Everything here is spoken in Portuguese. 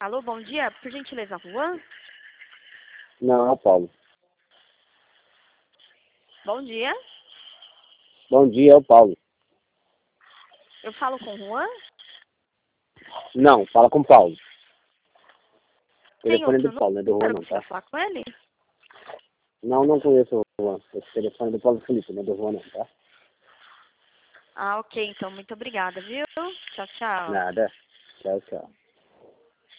Alô, bom dia. Por gentileza, Juan? Não, é o Paulo. Bom dia. Bom dia, é o Paulo. Eu falo com o Juan? Não, fala com o Paulo. O Tem telefone é outro do Paulo, não é do Juan número não, para tá? falar com ele? Não, não conheço o Juan. Esse telefone é do Paulo Felipe, não é do Juan não, tá? Ah, ok. Então, muito obrigada, viu? Tchau, tchau. Nada. Tchau, tchau.